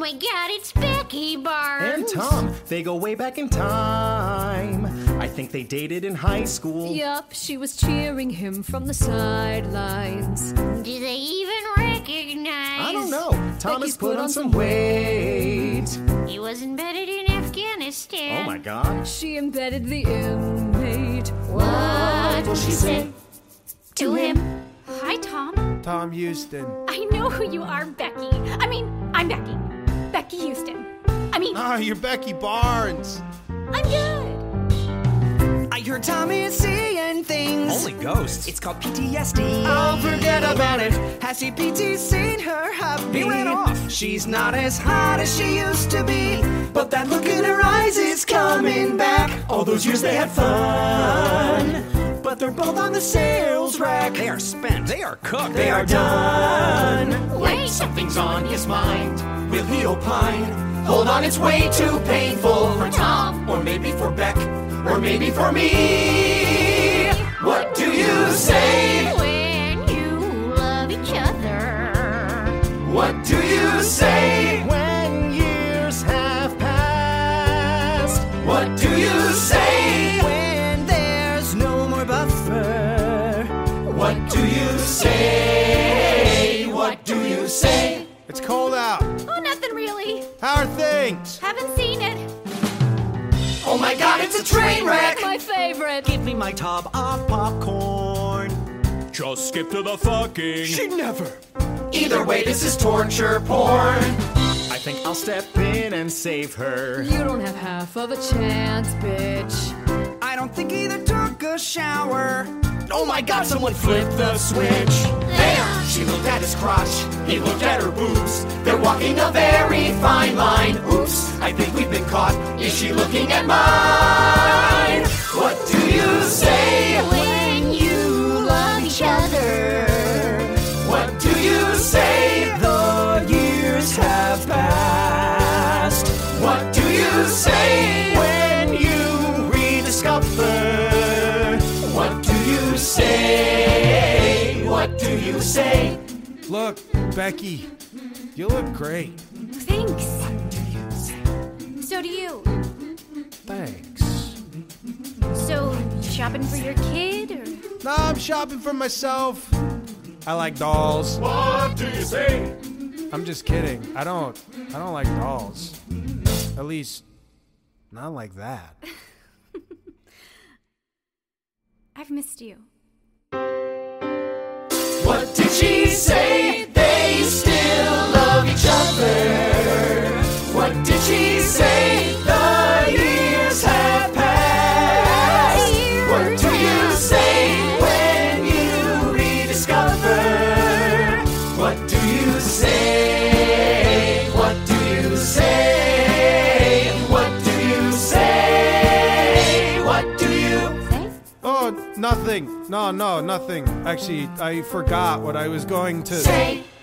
my God, it's Becky Barnes. And Tom, they go way back in time. I think they dated in high school. Yup, she was cheering him from the sidelines. Do they even recognize? I don't know. Tom Becky's has put on some weight. He was embedded in Afghanistan. Oh my God. She embedded the inmate. What will she say to him? Hi, Tom. Tom Houston. I know who you are, Becky. I'm Becky. Becky Houston. You're Becky Barnes. I'm good. I heard Tommy is seeing things. Only ghosts. It's called PTSD. Oh, forget about it. Has CPT seen her happy? He ran off. She's not as hot as she used to be, but that look in her eyes is coming back. All those years they had fun, but they're both on the sales rack. They are spent. They are cooked. They are done. Wait, Something's on his mind. Will he opine? Hold on, it's way too painful for Tom, or maybe for Beck, or maybe for me. What do you say? when you love each other. What do you say? When years have passed. What do you say? When there's no more buffer. What do you say? What do you say? It's cold out. Oh, nothing really. How are things? Haven't seen it. Oh my God, it's a train wreck. My favorite. Give me my tub of popcorn. Just skip to the fucking. She'd never. Either way, this is torture porn. I think I'll step in and save her. You don't have half of a chance, bitch. I don't think either took a shower. Oh my God, someone flipped the switch. There! She looked at his crotch, he looked at her boobs. They're walking a very fine line. Oops, I think we've been caught. Is she looking at mine? What do you say? When you love each other. What do you say? The years have passed. What do you say? When you rediscover. What do you say? What do you say? Look, Becky, you look great. Thanks. So do you. Thanks. So, shopping for your kid, or? No, I'm shopping for myself. I like dolls. What do you say? I'm just kidding. I don't like dolls. At least, not like that. I've missed you. What did she say? They still love each other. What did she say? The years have passed. What do you say when you rediscover? What do you say? What do you say? What do you say? What do you say? Oh, nothing. No, nothing. Actually, I forgot what I was going to Say